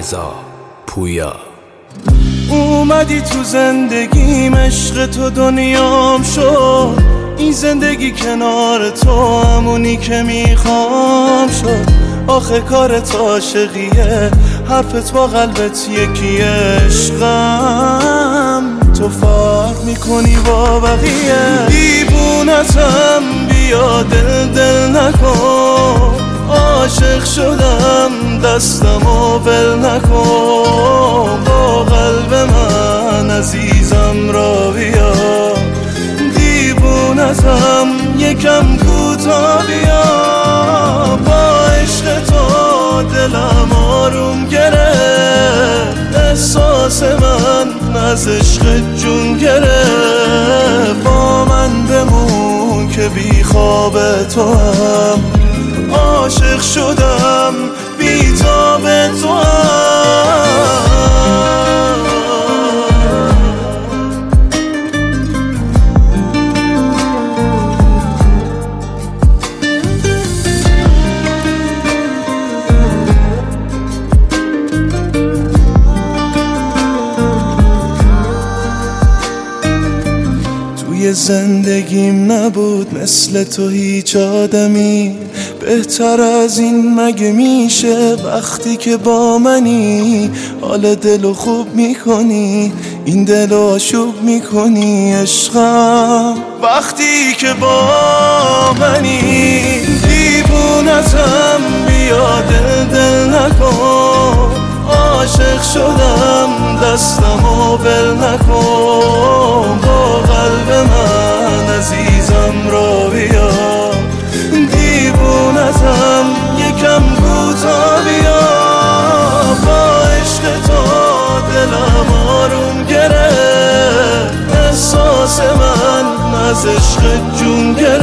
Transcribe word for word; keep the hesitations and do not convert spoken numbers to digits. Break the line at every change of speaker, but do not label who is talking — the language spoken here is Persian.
رضا پویا.
اومدی تو زندگیم، عشق تو دنیام شد. این زندگی کنار تو همونی که میخوام شد. آخه کارت عاشقیه، حرفت با قلبت یکیه. عشقم تو فرق میکنی با بقیه. دیوونتم بیا دل دل نکن. عاشق شدم دستمو ول نکن. با قلب من عزیزم را بیا. دیوونتم یکم کوتاه بیا. با عشق تو دلم آروم گرفت. احساس من از عشق جون گرفت. با من بمون که بی خواب تو هم. عاشق شدم بی تاب تو هم. توی زندگیم نبود مثل تو هیچ آدمی. بهتر از این مگه میشه وقتی که با منی. حال دلو خوب میکنی، این دلو آشوب میکنی. عشقم وقتی که با منی. دیوونتم بیا دل دل نکن. عاشق شدم دستمو ول نکن. با قلب من عزیزم را بیا. دیوونتم یکم کوتاه بیا. با عشق تو دلم آروم گرفت. احساس من از عشق جون گرفت.